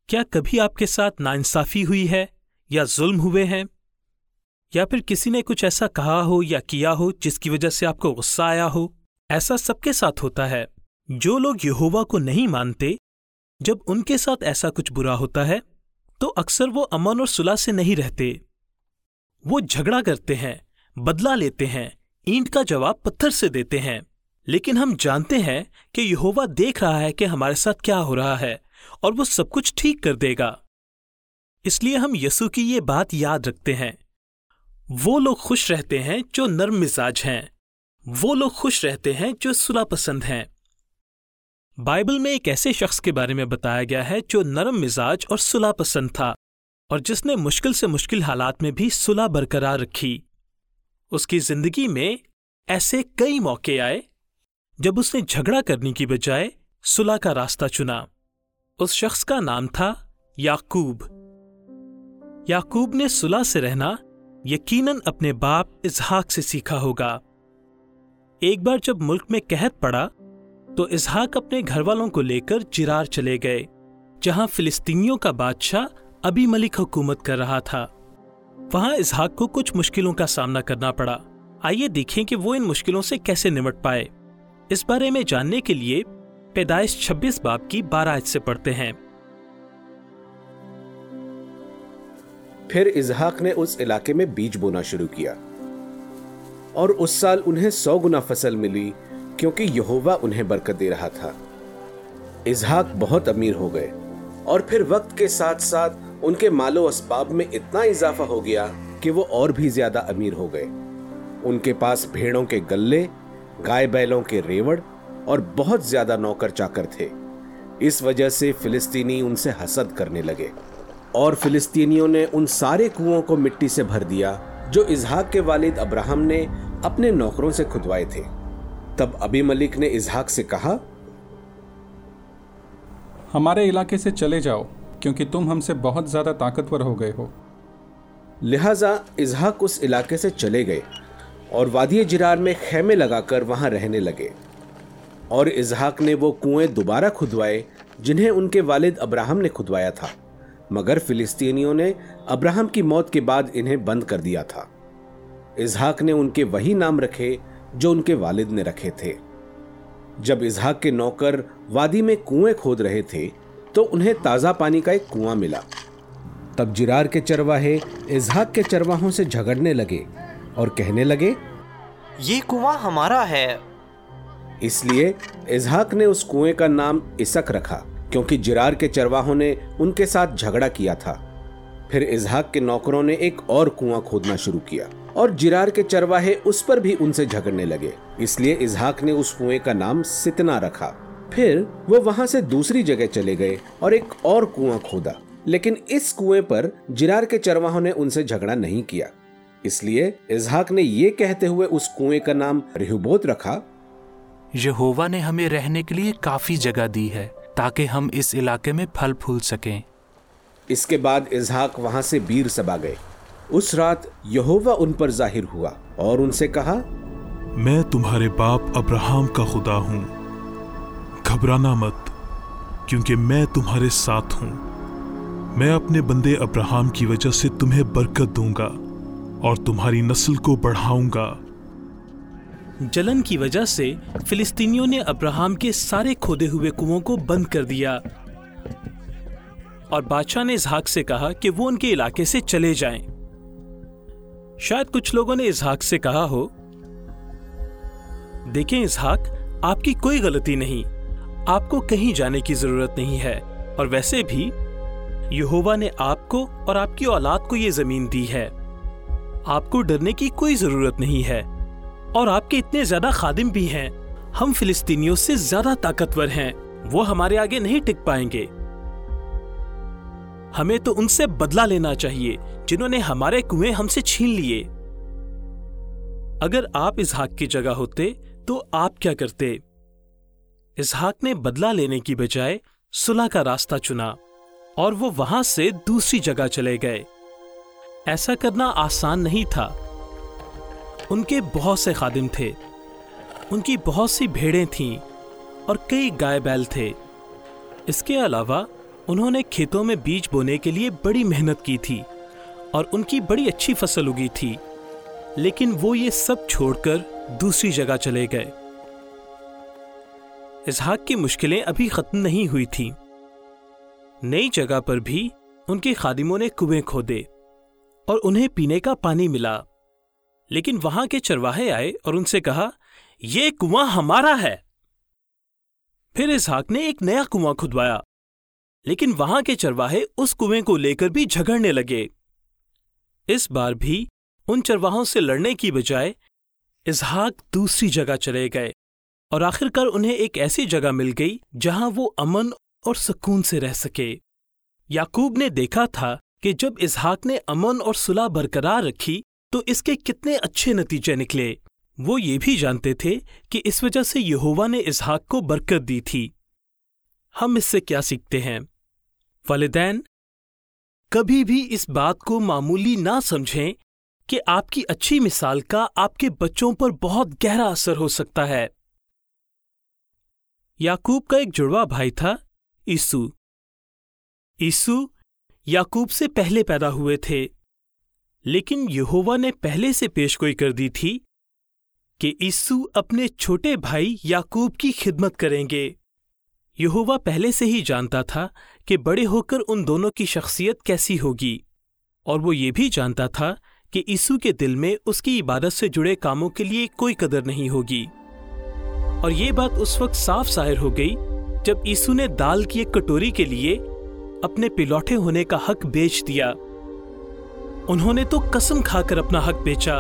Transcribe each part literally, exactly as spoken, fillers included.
क्या कभी आपके साथ नाइंसाफी हुई है या जुल्म हुए हैं, या फिर किसी ने कुछ ऐसा कहा हो या किया हो जिसकी वजह से आपको गुस्सा आया हो? ऐसा सबके साथ होता है। जो लोग यहोवा को नहीं मानते, जब उनके साथ ऐसा कुछ बुरा होता है तो अक्सर वो अमन और सुलह से नहीं रहते। वो झगड़ा करते हैं, बदला लेते हैं, ईंट का जवाब पत्थर से देते हैं। लेकिन हम जानते हैं कि यहोवा देख रहा है कि हमारे साथ क्या हो रहा है और वो सब कुछ ठीक कर देगा। इसलिए हम यीशु की ये बात याद रखते हैं। वो लोग खुश रहते हैं जो नर्म मिजाज हैं। वो लोग खुश रहते हैं जो सुलह पसंद हैं। बाइबल में एक ऐसे शख्स के बारे में बताया गया है जो नरम मिजाज और सुलह पसंद था और जिसने मुश्किल से मुश्किल हालात में भी सुलह बरकरार रखी। उसकी जिंदगी में ऐसे कई मौके आए जब उसने झगड़ा करने की बजाय सुलह का रास्ता चुना। उस शख्स का नाम था याकूब। याकूब ने सुलह से रहना यकीनन अपने बाप इसहाक से सीखा होगा। एक बार जब मुल्क में कहत पड़ा तो इसहाक अपने घरवालों को लेकर जिरार चले गए, जहां फिलिस्तीनियों का बादशाह अबीमलिक हुकूमत कर रहा था। वहां इसहाक को कुछ मुश्किलों का सामना करना पड़ा। आइए देखें कि वो इन मुश्किलों से कैसे निपट पाए। इस बारे में जानने के लिए पैदाइश छब्बीस बाब की बारह आयत से पढ़ते हैं। फिर इसहाक ने उस इलाके में बीज बोना शुरू किया और उस साल उन्हें सौ गुना फसल मिली, क्योंकि यहोवा उन्हें बरकत दे रहा था। इसहाक बहुत अमीर हो गए और फिर वक्त के साथ साथ उनके मालो असबाब में इतना इजाफा हो गया कि वो और भी ज्यादा अमीर हो गए। उनके पास भेड़ों के गल्ले, गाय बैलों के रेवड़ और बहुत ज्यादा नौकर चाकर थे। इस वजह से फिलिस्तीनी उनसे हसद करने लगे और फिलिस्तीनियों ने उन सारे कुओं को मिट्टी से भर दिया जो इसहाक के वालिद अब्राहम ने अपने नौकरों से खुदवाए थे। तब अबीमलिक ने इसहाक से कहा, हमारे इलाके से चले जाओ, क्योंकि तुम हमसे बहुत ज्यादा ताकतवर हो गए हो। लिहाजा इसहाक उस इलाके से चले गए और वादी जिरार में खैमे लगाकर वहां रहने लगे। और इसहाक ने वो कुएं दोबारा खुदवाए जिन्हें उनके वालिद अब्राहम ने खुदवाया था, मगर फिलिस्तीनियों ने अब्राहम की मौत के बाद इन्हें बंद कर दिया था। इसहाक ने उनके वही नाम रखे जो उनके वालिद ने रखे थे। जब इसहाक के नौकर वादी में कुएं खोद रहे थे तो उन्हें ताजा पानी का एक कुआं मिला। तब जिरार के चरवाहे इसहाक के चरवाहों से झगड़ने लगे और कहने लगे, ये कुआं हमारा है। इसलिए इसहाक ने उस कुएं का नाम इसक रखा, क्योंकि जिरार के चरवाहों ने उनके साथ झगड़ा किया था। फिर इसहाक के नौकरों ने एक और कुआं खोदना शुरू किया और जिरार के चरवाहे उस पर भी उनसे झगड़ने लगे। इसलिए इसहाक ने उस कुएं का नाम सितना रखा। फिर वो वहां से दूसरी जगह चले गए और एक और कुआं खोदा, लेकिन इस कुएं पर जिरार के चरवाहों ने उनसे झगड़ा नहीं किया। इसलिए इसहाक ने ये कहते हुए उस कुएं का नाम रिहोबोत रखा, यहोवा ने हमें रहने के लिए काफी जगह दी है ताकि हम इस इलाके में फल फूल सकें। इसके बाद इसहाक वहां से बीर सबा गए। उस रात यहोवा उन पर जाहिर हुआ और उनसे कहा, मैं तुम्हारे बाप अब्राहम का खुदा हूं, घबराना मत, क्योंकि मैं तुम्हारे साथ हूं। मैं अपने बंदे अब्राहम की वजह से तुम्हें बरकत दूंगा और तुम्हारी नस्ल को बढ़ाऊंगा। जलन की वजह से फिलिस्तीनियों ने अब्राहम के सारे खोदे हुए कुओं को बंद कर दिया और बादशाह ने इसहाक से कहा कि वो उनके इलाके से चले जाएं। शायद कुछ लोगों ने इसहाक से कहा हो, देखें इसहाक, आपकी कोई गलती नहीं, आपको कहीं जाने की जरूरत नहीं है, और वैसे भी यहोवा ने आपको और आपकी औलाद को ये जमीन दी है। आपको डरने की कोई जरूरत नहीं है, और आपके इतने ज्यादा खादिम भी हैं। हम फिलिस्तीनियों से ज्यादा ताकतवर हैं, वो हमारे आगे नहीं टिक पाएंगे। हमें तो उनसे बदला लेना चाहिए जिन्होंने हमारे कुएं हमसे छीन लिए। अगर आप इसहाक की जगह होते तो आप क्या करते? इसहाक ने बदला लेने की बजाय सुलह का रास्ता चुना और वो वहां से दूसरी जगह चले गए। ऐसा करना आसान नहीं था। उनके बहुत से खादिम थे, उनकी बहुत सी भेड़ें थीं और कई गाय बैल थे। इसके अलावा उन्होंने खेतों में बीज बोने के लिए बड़ी मेहनत की थी और उनकी बड़ी अच्छी फसल उगी थी, लेकिन वो ये सब छोड़कर दूसरी जगह चले गए। इसहाक की मुश्किलें अभी खत्म नहीं हुई थीं। नई जगह पर भी उनके खादिमों ने कुएं खोदे और उन्हें पीने का पानी मिला, लेकिन वहां के चरवाहे आए और उनसे कहा, यह कुआं हमारा है। फिर इसहाक ने एक नया कुआं खुदवाया, लेकिन वहां के चरवाहे उस कुएं को लेकर भी झगड़ने लगे। इस बार भी उन चरवाहों से लड़ने की बजाय इसहाक दूसरी जगह चले गए और आखिरकार उन्हें एक ऐसी जगह मिल गई जहां वो अमन और सुकून से रह सके। याकूब ने देखा था कि जब इसहाक ने अमन और सुलह बरकरार रखी तो इसके कितने अच्छे नतीजे निकले। वो ये भी जानते थे कि इस वजह से यहोवा ने इसहाक को बरकत दी थी। हम इससे क्या सीखते हैं? वालिदैन, कभी भी इस बात को मामूली ना समझें कि आपकी अच्छी मिसाल का आपके बच्चों पर बहुत गहरा असर हो सकता है। याकूब का एक जुड़वा भाई था, ईसू। ईसू याकूब से पहले पैदा हुए थे, लेकिन यहोवा ने पहले से पेशगोई कर दी थी कि ईसू अपने छोटे भाई याकूब की खिदमत करेंगे। यहोवा पहले से ही जानता था कि बड़े होकर उन दोनों की शख्सियत कैसी होगी, और वो ये भी जानता था कि ईसू के दिल में उसकी इबादत से जुड़े कामों के लिए कोई कदर नहीं होगी। और ये बात उस वक्त साफ जाहिर हो गई जब ईसू ने दाल की एक कटोरी के लिए अपने पिलौठे होने का हक बेच दिया। उन्होंने तो कसम खाकर अपना हक बेचा।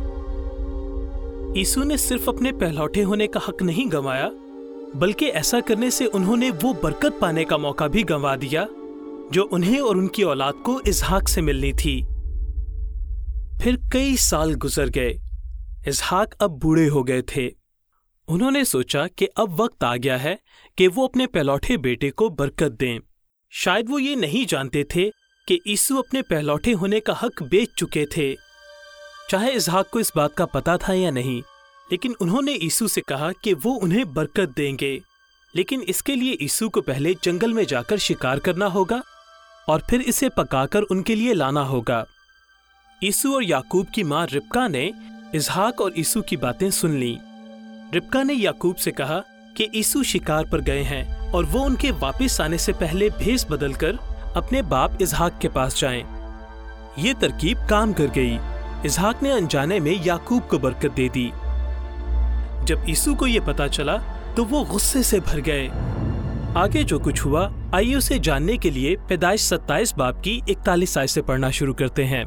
ईसू ने सिर्फ अपने पहलौठे होने का हक नहीं गंवाया, बल्कि ऐसा करने से उन्होंने वो बरकत पाने का मौका भी गंवा दिया जो उन्हें और उनकी औलाद को इसहाक से मिलनी थी। फिर कई साल गुजर गए। इसहाक अब बूढ़े हो गए थे। उन्होंने सोचा कि अब वक्त आ गया है कि वो अपने पहलौठे बेटे को बरकत दें। शायद वो ये नहीं जानते थे कि ईसू अपने पहलौठे होने का हक बेच चुके थे। चाहे इसहाक को इस बात का पता था या नहीं, लेकिन उन्होंने ईसू से कहा कि वो उन्हें बरकत देंगे, लेकिन इसके लिए ईसू को पहले जंगल में जाकर शिकार करना होगा और फिर इसे पकाकर उनके लिए लाना होगा। ईसू और याकूब की मां रिबका ने इसहाक और ईसू की बातें सुन लीं। रिबका ने याकूब से कहा कि ईसू शिकार पर गए हैं और वो उनके वापस आने से पहले भेष बदलकर अपने बाप इसहाक के पास जाएं। ये तरकीब काम कर गई। इसहाक ने अनजाने में याकूब को बरकत दे दी। जब ईसू को यह पता चला तो वो गुस्से से भर गए। आगे जो कुछ हुआ, आइए उसे जानने के लिए पैदाइश सत्ताईस बाब की इकतालीस आयत से पढ़ना शुरू करते हैं।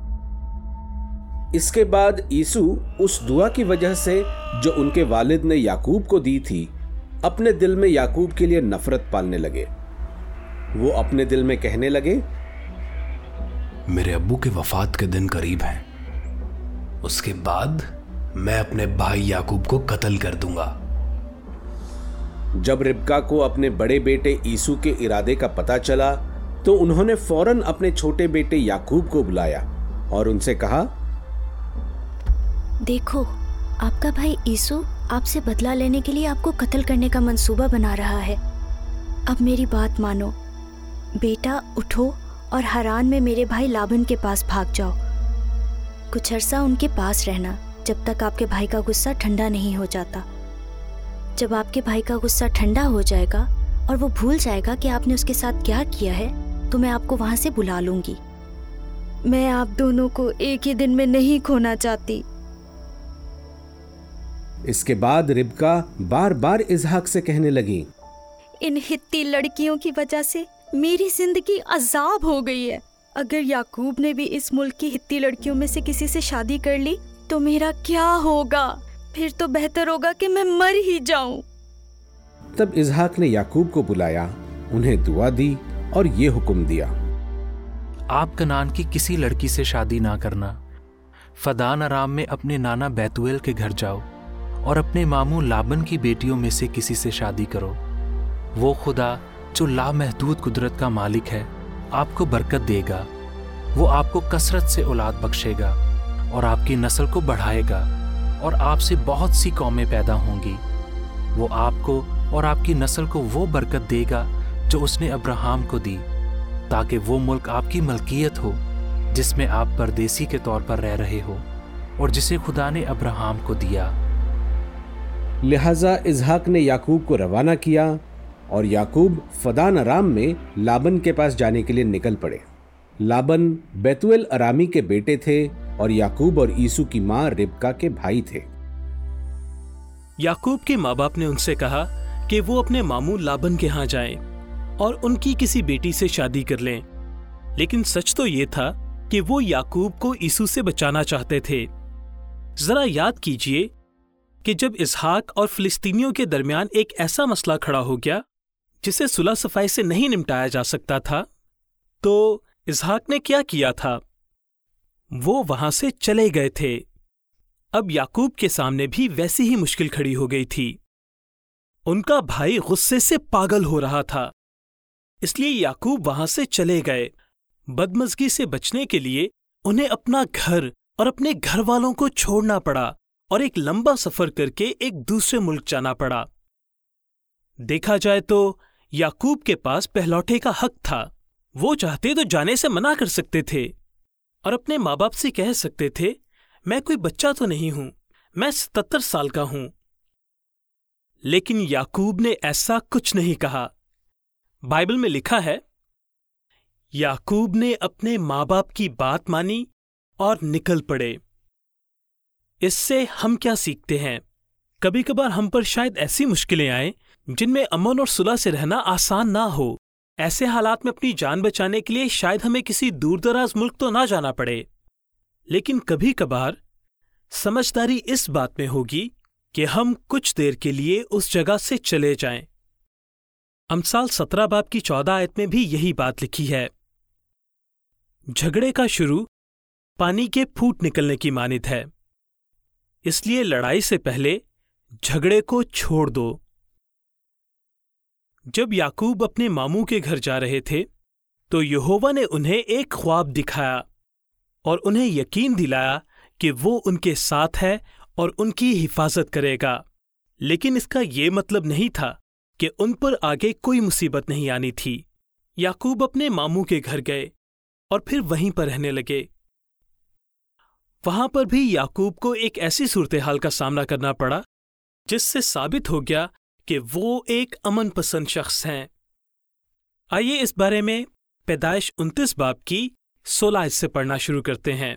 इसके बाद ईसू उस दुआ की वजह से जो उनके वालिद ने याकूब को दी थी, अपने दिल में याकूब के लिए नफरत पालने लगे। वो अपने दिल में कहने लगे, मेरे अब्बू के वफात के दिन करीब हैं। उसके बाद मैं अपने भाई याकूब को कत्ल कर दूंगा। जब रिबका को अपने बड़े बेटे ईसू के इरादे का पता चला तो उन्होंने फौरन अपने छोटे बेटे याकूब को बुलाया और उनसे कहा, देखो, आपका भाई ईसू आपसे बदला लेने के लिए आपको कत्ल करने का मंसूबा बना रहा है। अब मेरी बात मानो, बेटा उठो और हरान में मेरे भाई लाबन के पास भाग जाओ। कुछ अरसा उनके पास रहना जब तक आपके भाई का गुस्सा ठंडा नहीं हो जाता। जब आपके भाई का गुस्सा ठंडा हो जाएगा और वो भूल जाएगा कि आपने उसके साथ क्या किया है, तो मैं आपको वहां से बुला लूंगी। मैं आप दोनों को एक ही दिन में नहीं खोना चाहती। इसके बाद रिबका बार बार इसहाक से कहने लगी, इन हित्ती लड़कियों की वजह से मेरी जिंदगी अजाब हो गई है। अगर याकूब ने भी इस मुल्क की हित्ती लड़कियों में से किसी से शादी कर ली तो मेरा क्या होगा? फिर तो बेहतर होगा कि मैं मर ही जाऊं। तब इसहाक ने याकूब को बुलाया, उन्हें दुआ दी और ये हुक्म दिया, आप कनान की किसी लड़की से शादी ना करना। फदान अराम में अपने नाना बैतुएल के घर जाओ और अपने मामू लाबन की बेटियों में से किसी से शादी करो। वो खुदा जो लामहदूद कुदरत का मालिक है आपको बरकत देगा। वो आपको कसरत से औलाद बख्शेगा और आपकी नस्ल को बढ़ाएगा और आपसे बहुत सी कौमें पैदा होंगी। वो आपको और आपकी नस्ल को वो बरकत देगा जो उसने अब्राहम को दी, ताकि वो मुल्क आपकी मलकियत हो जिसमें आप परदेसी के तौर पर रह रहे हो और जिसे खुदा ने अब्राहम को दिया। लिहाजा इसहाक ने याकूब को रवाना किया और याकूब फदान अराम में लाबन के पास जाने के लिए निकल पड़े। लाबन बेतुएल अरामी के बेटे थे और याकूब और ईसू की मां रिबका के भाई थे। याकूब के माँ बाप ने उनसे कहा कि वो अपने मामू लाबन के यहाँ जाएं और उनकी किसी बेटी से शादी कर लें। लेकिन सच तो ये था कि वो याकूब को ईसू से बचाना चाहते थे। जरा याद कीजिए कि जब इसहाक और फिलिस्तीनियों के दरमियान एक ऐसा मसला खड़ा हो गया जिसे सुलह सफाई से नहीं निपटाया जा सकता था, तो इसहाक ने क्या किया था? वो वहां से चले गए थे। अब याकूब के सामने भी वैसी ही मुश्किल खड़ी हो गई थी। उनका भाई गुस्से से पागल हो रहा था, इसलिए याकूब वहां से चले गए। बदमज़गी से बचने के लिए उन्हें अपना घर और अपने घर वालों को छोड़ना पड़ा और एक लंबा सफर करके एक दूसरे मुल्क जाना पड़ा। देखा जाए तो याकूब के पास पहलौठे का हक था। वो चाहते तो जाने से मना कर सकते थे और अपने माँ बाप से कह सकते थे, मैं कोई बच्चा तो नहीं हूं, मैं सतहत्तर साल का हूं। लेकिन याकूब ने ऐसा कुछ नहीं कहा। बाइबल में लिखा है, याकूब ने अपने माँ बाप की बात मानी और निकल पड़े। इससे हम क्या सीखते हैं? कभी कभार हम पर शायद ऐसी मुश्किलें आए जिनमें अमन और सुलह से रहना आसान ना हो। ऐसे हालात में अपनी जान बचाने के लिए शायद हमें किसी दूरदराज मुल्क तो ना जाना पड़े, लेकिन कभी कभार समझदारी इस बात में होगी कि हम कुछ देर के लिए उस जगह से चले जाएं। अमसाल सत्रह बाब की चौदह आयत में भी यही बात लिखी है। झगड़े का शुरू पानी के फूट निकलने की मानित है, इसलिए लड़ाई से पहले झगड़े को छोड़ दो। जब याकूब अपने मामू के घर जा रहे थे तो यहोवा ने उन्हें एक ख्वाब दिखाया और उन्हें यकीन दिलाया कि वो उनके साथ है और उनकी हिफाजत करेगा। लेकिन इसका ये मतलब नहीं था कि उन पर आगे कोई मुसीबत नहीं आनी थी। याकूब अपने मामू के घर गए और फिर वहीं पर रहने लगे। वहां पर भी याकूब को एक ऐसी सूरत हाल का सामना करना पड़ा जिससे साबित हो गया कि वो एक अमन पसंद शख्स हैं। आइए इस बारे में पैदाइश उनतीस बाब की सोलह से पढ़ना शुरू करते हैं।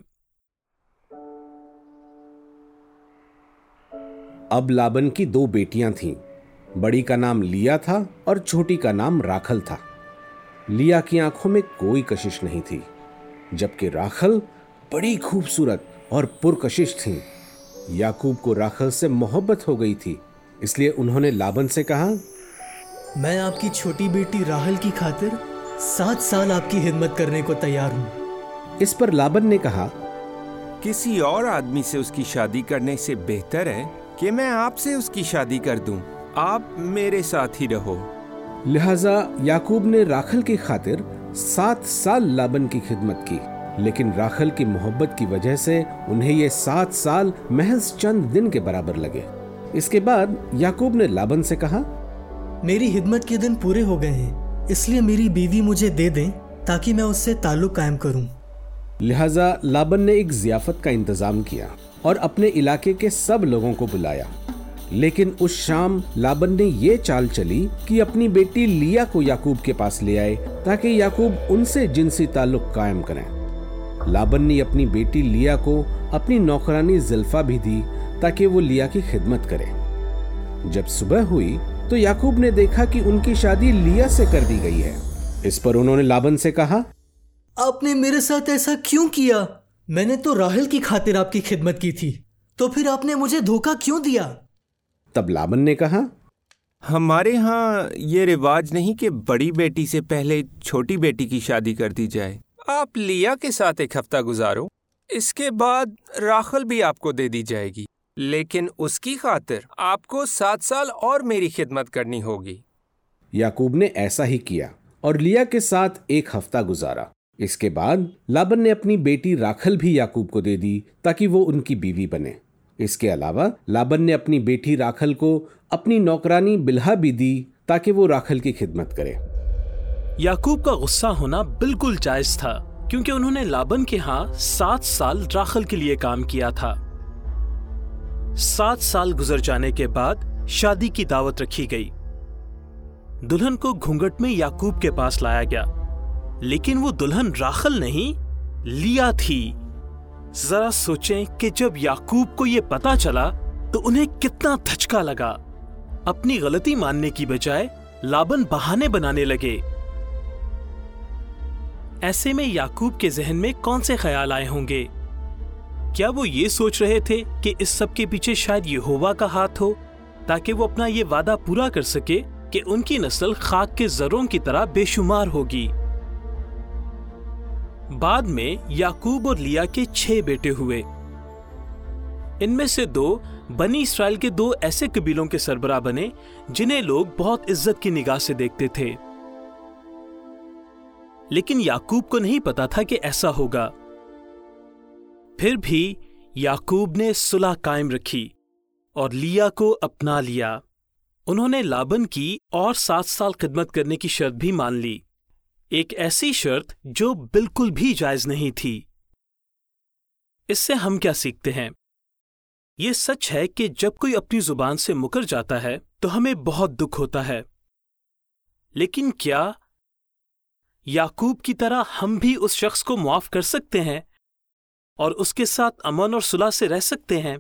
अब लाबन की दो बेटियां थीं। बड़ी का नाम लिया था और छोटी का नाम राखल था। लिया की आंखों में कोई कशिश नहीं थी, जबकि राखल बड़ी खूबसूरत और पुरकशिश थी। याकूब को राखल से मोहब्बत हो गई थी, इसलिए उन्होंने लाबन से कहा, मैं आपकी छोटी बेटी राहल की खातिर सात साल आपकी खिदमत करने को तैयार हूँ। इस पर लाबन ने कहा, किसी और आदमी से उसकी शादी करने से बेहतर है कि मैं आपसे उसकी शादी कर दूं। आप मेरे साथ ही रहो। लिहाजा याकूब ने राखल की खातिर सात साल लाबन की खिदमत की, लेकिन राखल की मोहब्बत की वजह से उन्हें ये सात साल महज चंद दिन के बराबर लगे। इसके बाद याकूब ने लाबन से कहा, मेरी खिदमत के दिन पूरे हो गए हैं, इसलिए मेरी बीवी मुझे दे दें ताकि मैं उससे ताल्लुक कायम करूं। लिहाजा लाबन ने एक ज़ियाफत का इंतजाम किया और अपने इलाके के सब लोगों को बुलाया। लेकिन उस शाम लाबन ने ये चाल चली कि अपनी बेटी लिया को याकूब के पास ले आए ताकि याकूब उनसे जिनसी ताल्लुक कायम करें। लाबन ने अपनी बेटी लिया को अपनी नौकरानी ज़ुल्फा भी दी ताकि वो लिया की खिदमत करे। जब सुबह हुई तो याकूब ने देखा कि उनकी शादी लिया से कर दी गई है। इस पर उन्होंने लाबन से कहा, आपने मेरे साथ ऐसा क्यों किया? मैंने तो राहल की खातिर आपकी खिदमत की थी, तो फिर आपने मुझे धोखा क्यों दिया? तब लाबन ने कहा, हमारे यहाँ ये रिवाज नहीं कि बड़ी बेटी से पहले छोटी बेटी की शादी कर दी जाए। आप लिया के साथ एक हफ्ता गुजारो, इसके बाद राखल भी आपको दे दी जाएगी, लेकिन उसकी खातिर आपको सात साल और मेरी खिदमत करनी होगी। याकूब ने ऐसा ही किया और लिया के साथ एक हफ्ता गुजारा। इसके बाद लाबन ने अपनी बेटी राखल भी याकूब को दे दी ताकि वो उनकी बीवी बने। इसके अलावा लाबन ने अपनी बेटी राखल को अपनी नौकरानी बिल्हा भी दी ताकि वो राखल की खिदमत करे। याकूब का गुस्सा होना बिल्कुल जायज था, क्योंकि उन्होंने लाबन के यहाँ सात साल राखल के लिए काम किया था। सात साल गुजर जाने के बाद शादी की दावत रखी गई। दुल्हन को घूंघट में याकूब के पास लाया गया, लेकिन वो दुल्हन राखल नहीं, लिया थी। जरा सोचें कि जब याकूब को यह पता चला तो उन्हें कितना धचका लगा। अपनी गलती मानने की बजाय लाबन बहाने बनाने लगे। ऐसे में याकूब के जहन में कौन से ख्याल आए होंगे? क्या वो ये सोच रहे थे कि इस सब के पीछे शायद यहोवा का हाथ हो, ताकि वो अपना ये वादा पूरा कर सके कि उनकी नस्ल खाक के जरों की तरह बेशुमार होगी। बाद में याकूब और लिया के छह बेटे हुए। इनमें से दो बनी इस्राएल के दो ऐसे कबीलों के सरबराह बने जिन्हें लोग बहुत इज्जत की निगाह से देखते थे। लेकिन याकूब को नहीं पता था कि ऐसा होगा। फिर भी याकूब ने सुलह कायम रखी और लिया को अपना लिया। उन्होंने लाबन की और सात साल खिदमत करने की शर्त भी मान ली, एक ऐसी शर्त जो बिल्कुल भी जायज नहीं थी। इससे हम क्या सीखते हैं? ये सच है कि जब कोई अपनी जुबान से मुकर जाता है तो हमें बहुत दुख होता है, लेकिन क्या याकूब की तरह हम भी उस शख्स को मुआफ कर सकते हैं और उसके साथ अमन और सुलह से रह सकते हैं?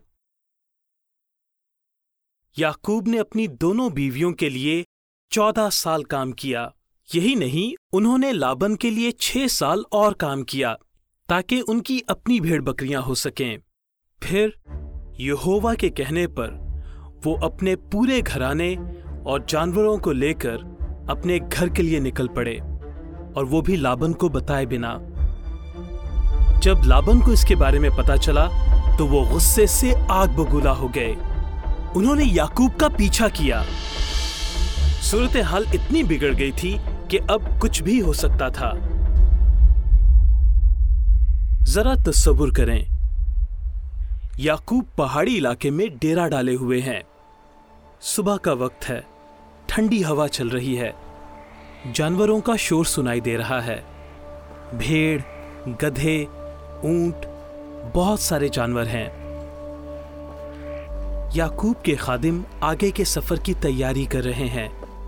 याकूब ने अपनी दोनों बीवियों के लिए चौदह साल काम किया। यही नहीं, उन्होंने लाबन के लिए छह साल और काम किया ताकि उनकी अपनी भेड़ बकरियां हो सकें। फिर यहोवा के कहने पर वो अपने पूरे घराने और जानवरों को लेकर अपने घर के लिए निकल पड़े, और वो भी लाबन को बताए बिना। जब लाबन को इसके बारे में पता चला तो वो गुस्से से आग बबूला हो गए। उन्होंने याकूब का पीछा किया। सूरत हाल इतनी बिगड़ गई थी कि अब कुछ भी हो सकता था। जरा तस्वुर करें, याकूब पहाड़ी इलाके में डेरा डाले हुए हैं। सुबह का वक्त है, ठंडी हवा चल रही है, जानवरों का शोर सुनाई दे रहा है। भेड़, गधे, ऊंट, बहुत सारे जानवर हैं। याकूब के खादिम आगे के सफर की तैयारी कर रहे हैं।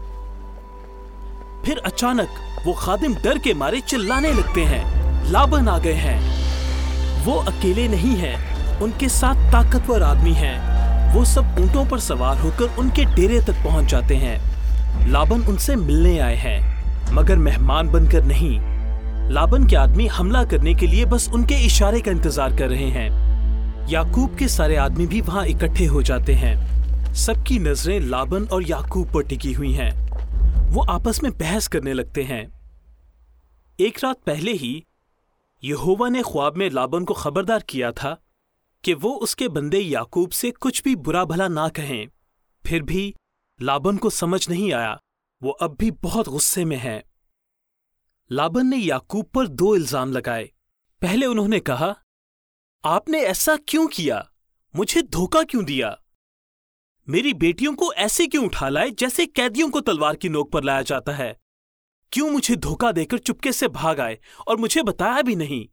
फिर अचानक वो खादिम डर के मारे चिल्लाने लगते हैं, लाबन आ गए हैं। वो अकेले नहीं हैं, उनके साथ ताकतवर आदमी हैं। वो सब ऊंटों पर सवार होकर उनके डेरे तक पहुंच जाते हैं। लाबन उनसे मिलने आए हैं, मगर मेहमान बनकर नहीं। लाबन के आदमी हमला करने के लिए बस उनके इशारे का इंतजार कर रहे हैं। याकूब के सारे आदमी भी वहां इकट्ठे हो जाते हैं। सबकी नजरें लाबन और याकूब पर टिकी हुई हैं। वो आपस में बहस करने लगते हैं। एक रात पहले ही यहोवा ने ख्वाब में लाबन को खबरदार किया था कि वो उसके बंदे याकूब से कुछ भी बुरा भला ना कहें। फिर भी लाबन को समझ नहीं आया, वो अब भी बहुत गुस्से में है। लाबन ने याकूब पर दो इल्जाम लगाए। पहले उन्होंने कहा, आपने ऐसा क्यों किया? मुझे धोखा क्यों दिया? मेरी बेटियों को ऐसे क्यों उठा लाए जैसे कैदियों को तलवार की नोक पर लाया जाता है? क्यों मुझे धोखा देकर चुपके से भाग आए और मुझे बताया भी नहीं?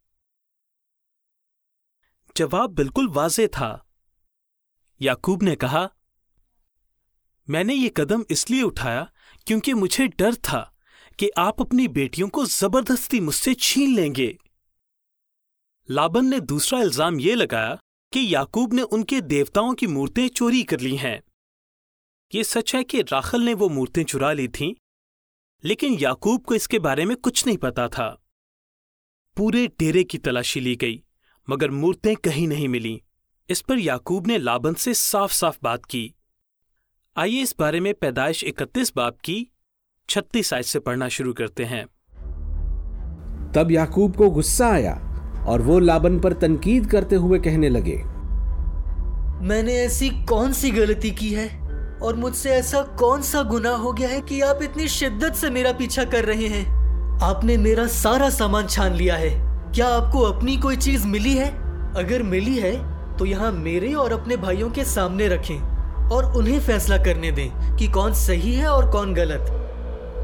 जवाब बिल्कुल वाज़ेह था। याकूब ने कहा, मैंने ये कदम इसलिए उठाया क्योंकि मुझे डर था कि आप अपनी बेटियों को जबरदस्ती मुझसे छीन लेंगे। लाबन ने दूसरा इल्जाम यह लगाया कि याकूब ने उनके देवताओं की मूर्तें चोरी कर ली हैं। ये सच है कि राखल ने वो मूर्तें चुरा ली थीं, लेकिन याकूब को इसके बारे में कुछ नहीं पता था। पूरे डेरे की तलाशी ली गई, मगर मूर्तें कहीं नहीं मिली। इस पर याकूब ने लाबन से साफ साफ बात की। आइए इस बारे में पैदाइश इकतीस बाब की छत्तीस आयत से पढ़ना शुरू करते हैं। तब याकूब को गुस्सा आया और वो लाबन पर तनकीद करते हुए कहने लगे, मैंने ऐसी कौन सी गलती की है और मुझसे ऐसा कौन सा गुनाह हो गया है कि आप इतनी शिद्दत से मेरा पीछा कर रहे हैं? आपने मेरा सारा सामान छान लिया है। क्या आपको अपनी कोई चीज मिली है? अगर मिली है तो यहाँ मेरे और अपने भाइयों के सामने रखें और उन्हें फैसला करने दें कि कौन सही है और कौन गलत।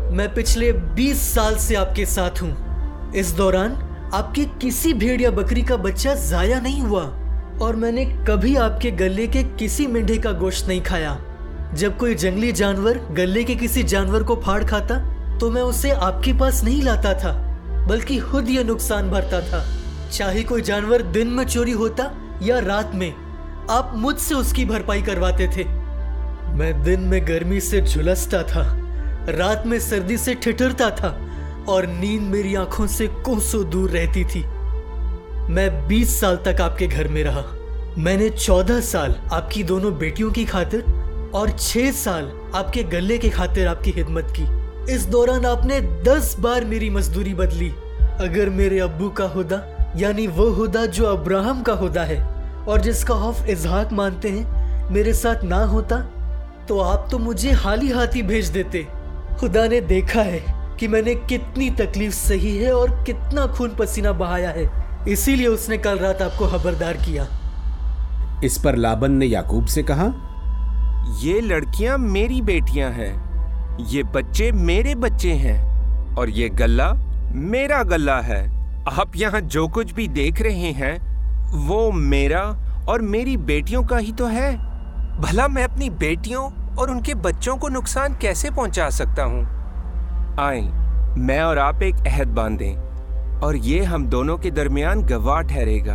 मैं पिछले बीस साल से आपके साथ हूँ। इस दौरान आपके किसी भेड़ या बकरी का बच्चा जाया नहीं हुआ और मैंने कभी आपके गले के किसी मेंढे का गोश्त नहीं खाया। जब कोई जंगली जानवर गले के किसी जानवर को फाड़ खाता तो मैं उसे आपके पास नहीं लाता था, बल्कि खुद ये नुकसान भरता था। चाहे कोई जानवर दिन में चोरी होता या रात में, आप मुझसे उसकी भरपाई करवाते थे। मैं दिन में गर्मी से झुलसता था, रात में सर्दी से ठिठुरता था और नींद मेरी आंखों से कोसों दूर रहती थी। मैं बीस साल तक आपके घर में रहा। मैंने चौदह साल आपकी दोनों बेटियों की खातिर और छह साल आपके गले के खातिर आपकी खिदमत की। इस दौरान आपने दस बार मेरी मजदूरी बदली। अगर मेरे अब्बू का हुदा, यानी वो हुदा जो अब्राहम का हुदा है और जिसका खौफ इजहाक मानते हैं, मेरे साथ ना होता तो आप तो मुझे हाली हाथी भेज देते। खुदा ने देखा है कि मैंने कितनी तकलीफ सही है और कितना खून पसीना बहाया है, इसीलिए उसने कल रात आपको खबरदार किया। इस पर लाबन ने याकूब से कहा, ये लड़कियां मेरी बेटियां हैं, ये बच्चे मेरे बच्चे हैं और ये गल्ला मेरा गल्ला है। आप यहाँ जो कुछ भी देख रहे हैं वो मेरा और मेरी बेटियों का ही तो है। भला मैं अपनी बेटियों और उनके बच्चों को नुकसान कैसे पहुंचा सकता हूँ? आए, मैं और आप एक अहद बांधें और ये हम दोनों के दरमियान गवाह ठहरेगा।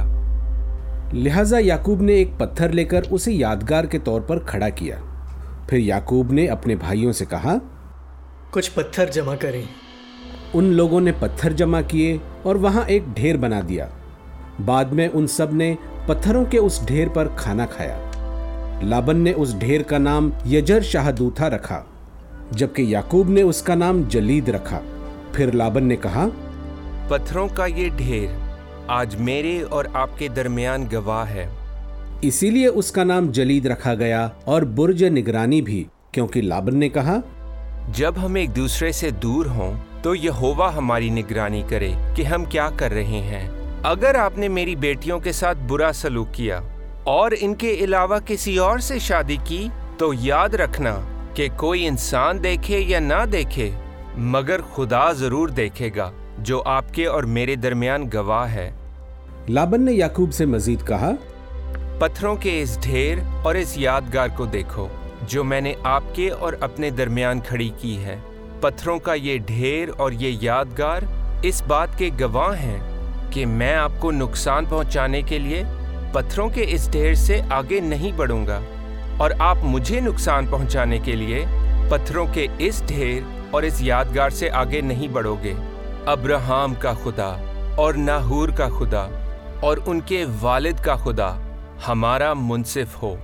लिहाजा याकूब ने एक पत्थर लेकर उसे यादगार के तौर पर खड़ा किया। फिर याकूब ने अपने भाइयों से कहा, कुछ पत्थर जमा करें। उन लोगों ने पत्थर जमा किए और वहां एक ढेर बना दिया। बाद में उन सब ने पत्थरों के उस ढेर पर खाना खाया। लाबन ने उस ढेर का नाम यजर शाहदूथा रखा, जबकि याकूब ने उसका नाम जलीद रखा। फिर लाबन ने कहा, पत्थरों का ये ढेर आज मेरे और आपके दरमियान गवाह है। इसीलिए उसका नाम जलीद रखा गया और बुर्ज निगरानी भी, क्योंकि लाबन ने कहा, जब हम एक दूसरे से दूर हों तो यहोवा हमारी निगरानी करे कि हम क्या कर रहे हैं। अगर आपने मेरी बेटियों के साथ बुरा सलूक किया और इनके अलावा किसी और से शादी की तो याद रखना कि कोई इंसान देखे या ना देखे, मगर खुदा जरूर देखेगा जो आपके और मेरे दरमियान गवाह है। लाबन ने याकूब से मजीद कहा, पत्थरों के इस ढेर और इस यादगार को देखो जो मैंने आपके और अपने दरमियान खड़ी की है। पत्थरों का ये ढेर और ये यादगार इस बात के गवाह हैं कि मैं आपको नुकसान पहुंचाने के लिए पत्थरों के इस ढेर से आगे नहीं बढ़ूंगा और आप मुझे नुकसान पहुंचाने के लिए पत्थरों के इस ढेर और इस यादगार से आगे नहीं बढ़ोगे। अब्राहम का खुदा और नाहूर का खुदा और उनके वालिद का खुदा हमारा मुंसिफ हो।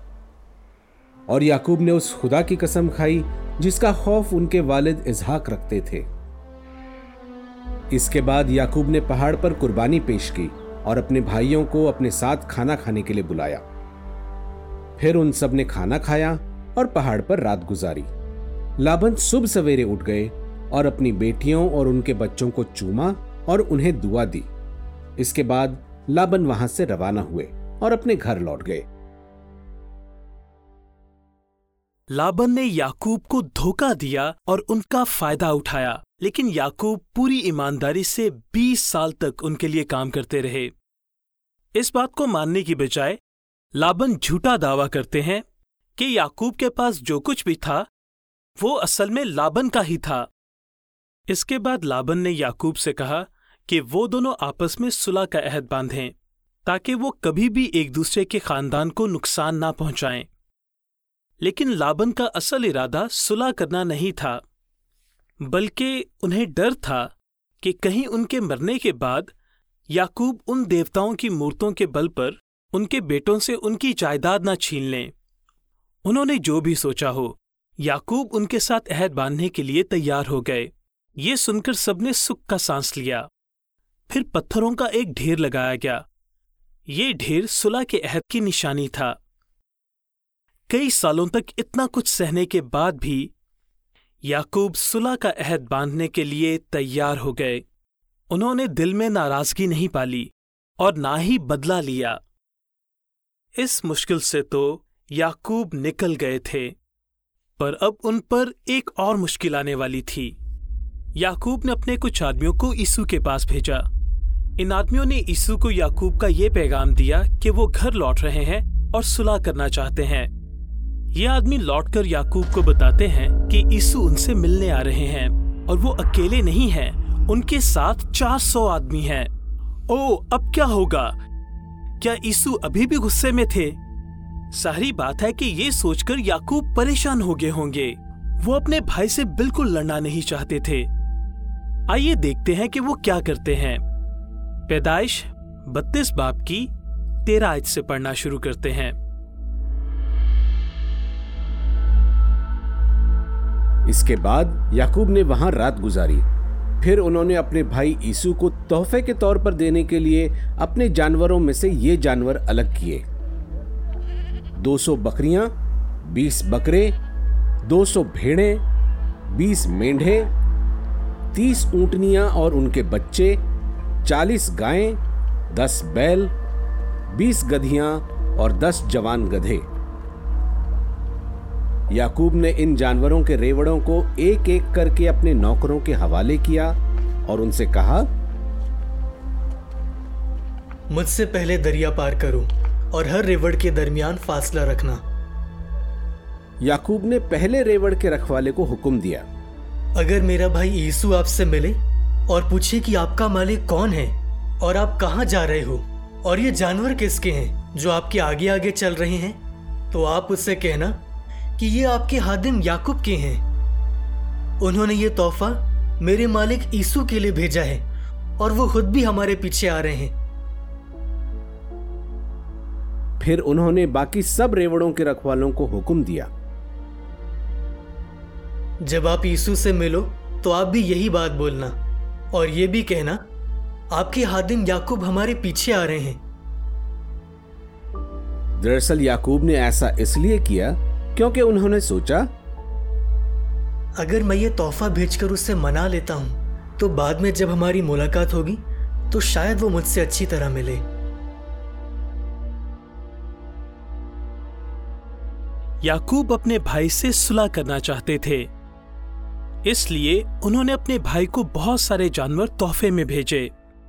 और याकूब ने उस खुदा की कसम खाई जिसका खौफ उनके वालिद इसहाक रखते थे। इसके बाद याकूब ने पहाड़ पर कुर्बानी पेश की और अपने भाइयों को अपने साथ खाना खाने के लिए बुलाया। फिर उन सब ने खाना खाया और पहाड़ पर रात गुजारी। लाबन सुबह सवेरे उठ गए और अपनी बेटियों और उनके बच्चों को चूमा और उन्हें दुआ दी। इसके बाद लाबन वहां से रवाना हुए और अपने घर लौट गए। लाबन ने याकूब को धोखा दिया और उनका फायदा उठाया, लेकिन याकूब पूरी ईमानदारी से बीस साल तक उनके लिए काम करते रहे। इस बात को मानने की बजाय लाबन झूठा दावा करते हैं कि याकूब के पास जो कुछ भी था वो असल में लाबन का ही था। इसके बाद लाबन ने याकूब से कहा कि वो दोनों आपस में सुलह का अहद बांधें ताकि वो कभी भी एक दूसरे के खानदान को नुकसान ना पहुंचाएं। लेकिन लाबन का असल इरादा सुलह करना नहीं था, बल्कि उन्हें डर था कि कहीं उनके मरने के बाद याकूब उन देवताओं की मूर्तों के बल पर उनके बेटों से उनकी जायदाद ना छीन लें। उन्होंने जो भी सोचा हो, याकूब उनके साथ अहद बांधने के लिए तैयार हो गए। ये सुनकर सबने सुख का सांस लिया। फिर पत्थरों का एक ढेर लगाया गया। ये ढेर सुलह के अहद की निशानी था। कई सालों तक इतना कुछ सहने के बाद भी याकूब सुलह का अहद बांधने के लिए तैयार हो गए। उन्होंने दिल में नाराजगी नहीं पाली और ना ही बदला लिया। इस मुश्किल से तो याकूब निकल गए थे, पर अब उन पर एक और मुश्किल आने वाली थी। याकूब ने अपने कुछ आदमियों को यीशु के पास भेजा। इन आदमियों ने यीशु को याकूब का ये पैगाम दिया कि वो घर लौट रहे हैं और सुलह करना चाहते हैं। ये आदमी लौटकर याकूब को बताते हैं कि यीशु उनसे मिलने आ रहे हैं और वो अकेले नहीं हैं, उनके साथ चार सौ आदमी हैं। ओ, अब क्या होगा? क्या यीशु अभी भी गुस्से में थे? सारी बात है कि ये सोचकर याकूब परेशान हो गए होंगे। वो अपने भाई से बिल्कुल लड़ना नहीं चाहते थे। आइए देखते हैं कि वो क्या करते हैं। पैदाइश बत्तीस बाब की तेरह आयत से पढ़ना शुरू करते हैं। इसके बाद याकूब ने वहां रात गुजारी। फिर उन्होंने अपने भाई यीशु को तोहफे के तौर पर देने के लिए अपने जानवरों में से ये जानवर अलग किए। दो सौ बकरियां, बीस बकरे, दो सौ भेड़ें, बीस मेंढे, तीस ऊंटनियां और उनके बच्चे, चालीस गायें, दस बैल, बीस गधियां और दस जवान गधे। याकूब ने इन जानवरों के रेवड़ों को एक एक करके अपने नौकरों के हवाले किया और उनसे कहा, मुझसे पहले दरिया पार करो और हर रेवड़ के दरमियान फासला रखना। याकूब ने पहले रेवड़ के रखवाले को हुक्म दिया, अगर मेरा भाई यीशु आपसे मिले और पूछे कि आपका मालिक कौन है और आप कहां जा रहे हो और ये जानवर किसके हैं जो आपके आगे आगे चल रहे हैं, तो आप उससे कहना कि ये आपके हादिम याकूब के हैं। उन्होंने ये तोहफा मेरे मालिक यीशु के लिए भेजा है और वो खुद भी हमारे पीछे आ रहे हैं। फिर उन्होंने बाकी सब रेवड़ों के रखवालों को हुक्म दिया, जब आप यीशु से मिलो तो आप भी यही बात बोलना और ये भी कहना, आपके हादिम याकूब हमारे पीछे आ रहे हैं। दरअसल याकूब ने ऐसा इसलिए किया क्योंकि उन्होंने सोचा, अगर मैं ये तोहफा भेजकर उससे मना लेता हूं तो बाद में जब हमारी मुलाकात होगी तो शायद वो मुझसे अच्छी तरह मिले। याकूब अपने भाई से सुलह करना चाहते थे, इसलिए उन्होंने अपने भाई को बहुत सारे जानवर तोहफे में भेजे।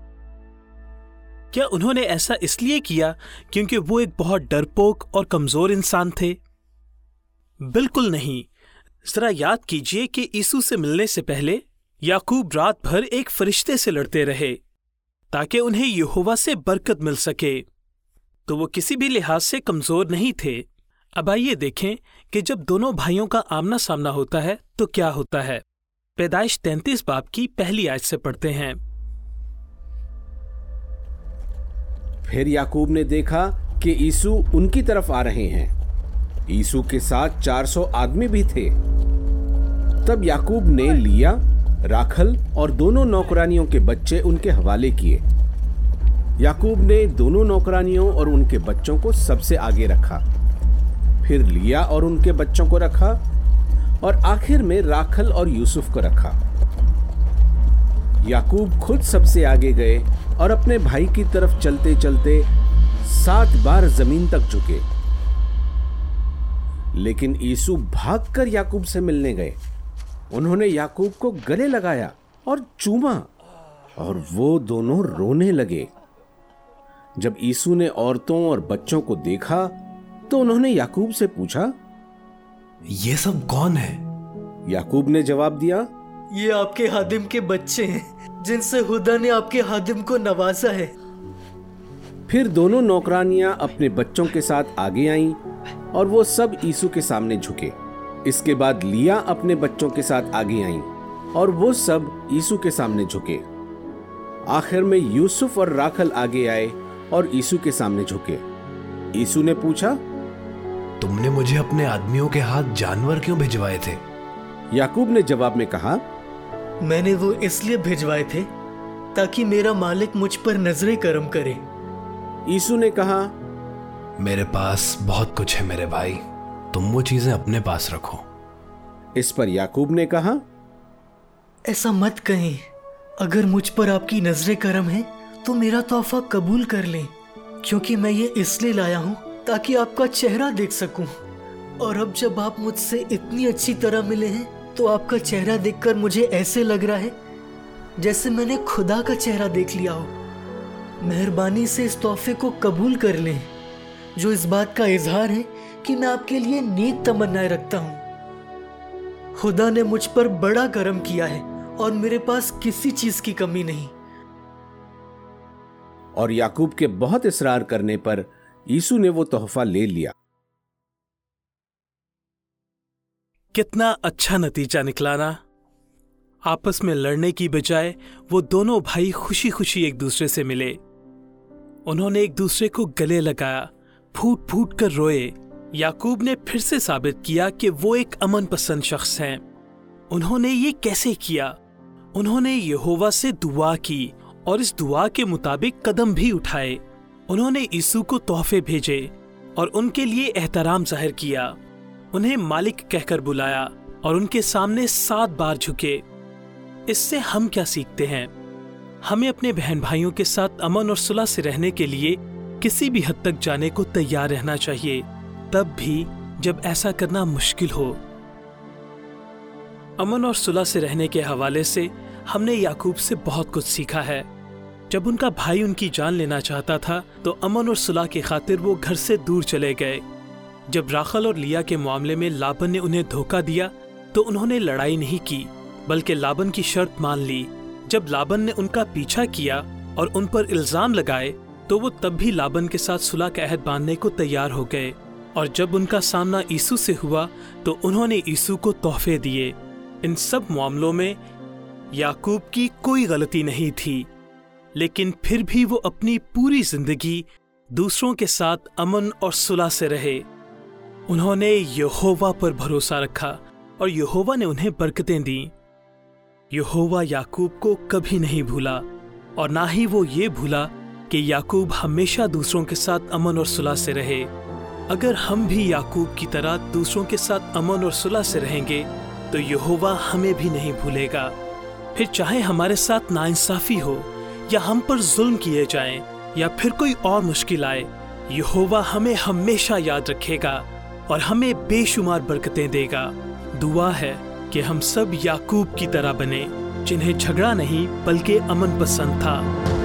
क्या उन्होंने ऐसा इसलिए किया क्योंकि वो एक बहुत डरपोक और कमजोर इंसान थे? बिल्कुल नहीं। जरा याद कीजिए कि यीशु से मिलने से पहले याकूब रात भर एक फरिश्ते से लड़ते रहे ताकि उन्हें यहोवा से बरकत मिल सके, तो वो किसी भी लिहाज से कमजोर नहीं थे। अब आइए देखें कि जब दोनों भाइयों का आमना सामना होता है तो क्या होता है। पैदाइश तैंतीस बाब की पहली आयत से पढ़ते हैं। फिर याकूब ने देखा कि यीशु उनकी तरफ आ रहे हैं। यीशु के साथ चार सौ आदमी भी थे। तब याकूब ने लिया, राखल और दोनों नौकरानियों के बच्चे उनके हवाले किए। याकूब ने दोनों नौकरानियों और उनके बच्चों को सबसे आगे रखा, फिर लिया और उनके बच्चों को रखा और आखिर में राखल और यूसुफ को रखा। याकूब खुद सबसे आगे गए और अपने भाई की तरफ चलते चलते सात बार जमीन तक झुके, लेकिन यीशु भागकर याकूब से मिलने गए। उन्होंने याकूब को गले लगाया और चूमा और वो दोनों रोने लगे। जब यीशु ने औरतों और बच्चों को देखा तो उन्होंने याकूब से पूछा, ये सब कौन है? याकूब ने जवाब दिया, ये आपके हादिम के बच्चे हैं जिनसे खुदा ने आपके हादिम को नवाजा है। फिर दोनों नौकरानियां अपने बच्चों के साथ आगे आईं और वो सब यीशु के सामने झुके। इसके बाद लिया अपने बच्चों के साथ आगे आईं और वो सब यीशु के सामने झुके। आखिर में यूसुफ और राखल आगे आए और यीशु के सामने झुके। यीशु ने पूछा, तुमने मुझे अपने आदमियों के हाथ जानवर क्यों भिजवाए थे? याकूब ने जवाब में कहा, मैंने वो इसलिए भिजवाए थे ताकि मेरा मालिक मुझ पर नजरे करम करे। यीशु ने कहा, मेरे पास बहुत कुछ है मेरे भाई, तुम वो चीजें अपने पास रखो। इस पर याकूब ने कहा, ऐसा मत कहें, अगर मुझ पर आपकी नजरे करम है तो मेरा तोहफा कबूल कर लें, क्योंकि मैं ये इसलिए लाया हूं ताकि आपका चेहरा देख सकूं। और अब जब आप मुझसे इतनी अच्छी तरह मिले हैं तो आपका चेहरा देखकर मुझे ऐसे लग रहा है जैसे मैंने खुदा का चेहरा देख लिया हो। मेहरबानी से इस तोहफे को कबूल कर लें, जो इस बात का इजहार है कि मैं आपके लिए नेक तमन्नाएं रखता हूँ। खुदा ने मुझ पर बड़ा करम किया है और मेरे पास किसी चीज की कमी नहीं। और याकूब के बहुत इसरार करने पर यीशु ने वो तोहफा ले लिया। कितना अच्छा नतीजा निकला ना। आपस में लड़ने की बजाय वो दोनों भाई खुशी खुशी एक दूसरे से मिले। उन्होंने एक दूसरे को गले लगाया, फूट फूट कर रोए। याकूब ने फिर से साबित किया कि वो एक अमन पसंद शख्स हैं। उन्होंने ये कैसे किया? उन्होंने यहोवा से दुआ की और इस दुआ के मुताबिक कदम भी उठाए। उन्होंने यीशु को तोहफे भेजे और उनके लिए एहतराम जाहिर किया। उन्हें मालिक कहकर बुलाया और उनके सामने सात बार झुके। इससे हम क्या सीखते हैं? हमें अपने बहन भाइयों के साथ अमन और सुलह से रहने के लिए किसी भी हद तक जाने को तैयार रहना चाहिए, तब भी जब ऐसा करना मुश्किल हो। अमन और सुलह से रहने के हवाले से हमने याकूब से बहुत कुछ सीखा है। जब उनका भाई उनकी जान लेना चाहता था तो अमन और सुलह की खातिर वो घर से दूर चले गए। जब राखल और लिया के मामले में लाबन ने उन्हें धोखा दिया तो उन्होंने लड़ाई नहीं की, बल्कि लाबन की शर्त मान ली। जब लाबन ने उनका पीछा किया और उन पर इल्जाम लगाए तो वो तब भी लाबन के साथ सुलह का अहद बांधने को तैयार हो गए। और जब उनका सामना यीशु से हुआ तो उन्होंने यीशु को तोहफे दिए। इन सब मामलों में याकूब की कोई गलती नहीं थी, लेकिन फिर भी वो अपनी पूरी जिंदगी दूसरों के साथ अमन और सुलह से रहे। उन्होंने यहोवा पर भरोसा रखा और यहोवा ने उन्हें बरकतें दी। यहोवा याकूब को कभी नहीं भूला और ना ही वो ये भूला कि याकूब हमेशा दूसरों के साथ अमन और सुलह से रहे। अगर हम भी याकूब की तरह दूसरों के साथ अमन और सुलह से रहेंगे तो यहोवा हमें भी नहीं भूलेगा। फिर चाहे हमारे साथ नाइंसाफी हो या हम पर जुल्म किए जाएं या फिर कोई और मुश्किल आए, यहोवा हमें हमेशा याद रखेगा और हमें बेशुमार बरकतें देगा। दुआ है कि हम सब याकूब की तरह बने, जिन्हें झगड़ा नहीं बल्कि अमन पसंद था।